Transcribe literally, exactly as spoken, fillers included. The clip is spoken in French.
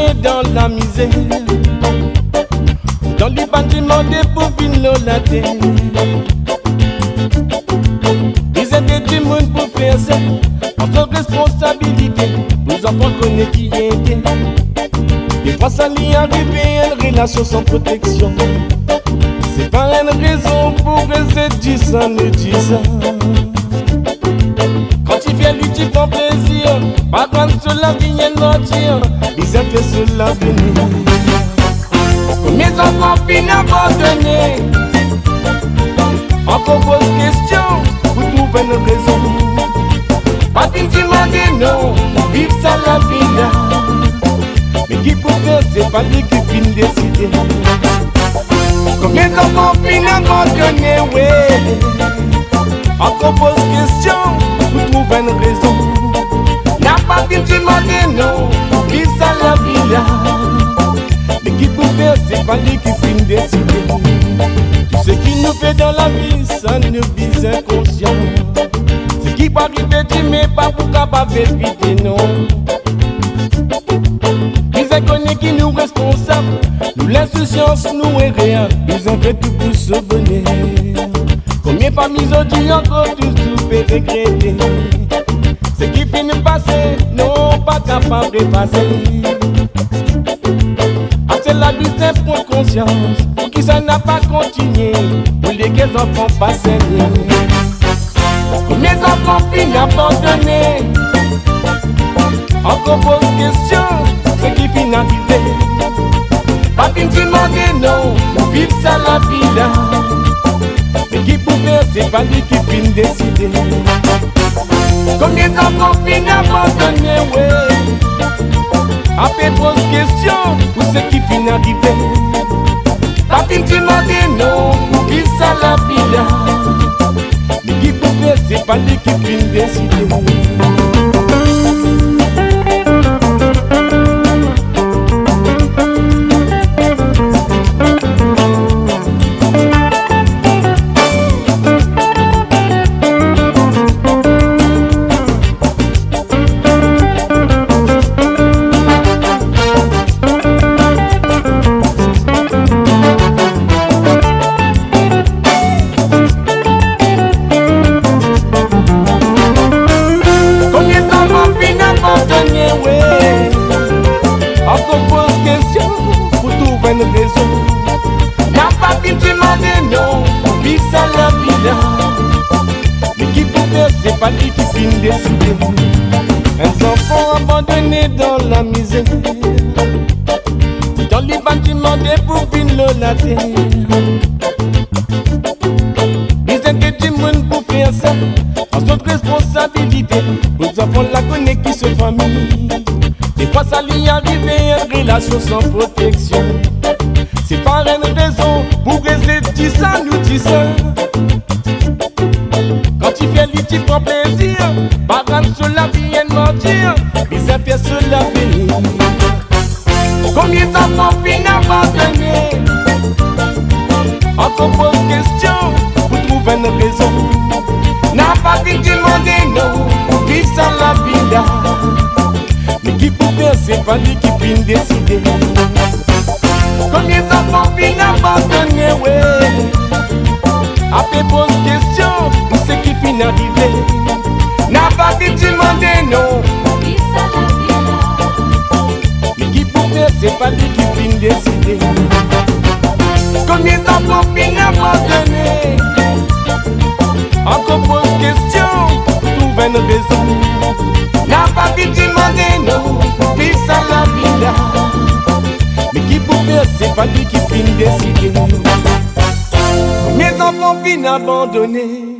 né dans la misère, dans les bâtiments des pauvres la terre. Ils aidaient du monde pour faire ça, en toute responsabilité. Nos enfants connaissent qui était. Des fois ça lui arrive une relation sans protection. C'est pas une raison pour rester dix ans, ne dix ans. Quand il vient lui, tu prends plaisir. Par contre, sur la vie, il mentir. Ils aiment fait sur l'avenir. Combien d'enfants finissent abandonnés? Encore pose question, vous trouvez une raison. Pas de demander non, vive ça la vie là. Mais qui peut faire, c'est pas lui qui finit décider. Combien d'enfants finissent abandonnés, ouais. Encore pose question, vous trouvez une raison. N'a pas de demander non, vive ça la vie là. Mais qui peut faire, c'est pas lui qui finit décider. Tout ce qui nous fait dans la vie, ça nous vise inconscient. Ce qui peut arriver, tu mets pas pour capable d'éviter, non. Les inconnus qui nous responsables, nous l'insouciance nous est rien. Ils ont fait tout pour se bonner. Combien de familles ont dû encore tous tout regretter. Ce qui finit passer, non pas capable de passer. C'est la business pour conscience, pour qui ça n'a pas continué, pour lesquels enfants pas saignés. Combien d'enfants finissent abandonnés? Encore pose question, ce qui finit arrivé. Pas fin demander non, vive ça la vie là. Mais qui peut faire, c'est pas lui qui finit décider. Combien d'enfants finissent abandonnés, ouais. Après pose question, pour ce qui finit arrivé. Pas fin demander non, vive ça la vie là. Mais qui peut faire, c'est pas lui qui finit décider. Une raison. N'a pas pu demander non, vive ça la vie là. Mais qui peut faire, c'est pas lui qui finit décider. Un enfant abandonné dans la misère, dans les bâtiments des pauvres la terre. Ils aident du monde pour faire ça, en toute responsabilité. Nos enfants la connaissent qui se famille. Des fois ça lui arrive une relation sans protection. C'est pas une raison pour rester dix ans, nous dix ans. Quand tu fais lui, tu prends plaisir. Par contre sur la vie, elle mentir. Les affaires sur l'avenir. Combien d'enfants finissent abandonnés? Encore pose question, vous trouvez une raison. N'a pas pu demander non, vive ça la vie là. Mais qui peut faire, c'est pas lui qui finit décider. Combien d'enfants finissent abandonnés, ouais. Après pose question, pour ce qui finit arrivé. N'a pas pu demander non, vive ça la vie là. Mais qui peut faire, c'est pas lui qui finit décider. Combien d'enfants finissent abandonnés? Encore pose question, trouve une raison. N'a pas pu demander non, vive ça la vie là. Mais qui peut faire, c'est pas lui qui finit décider. Mes enfants finissent abandonnés.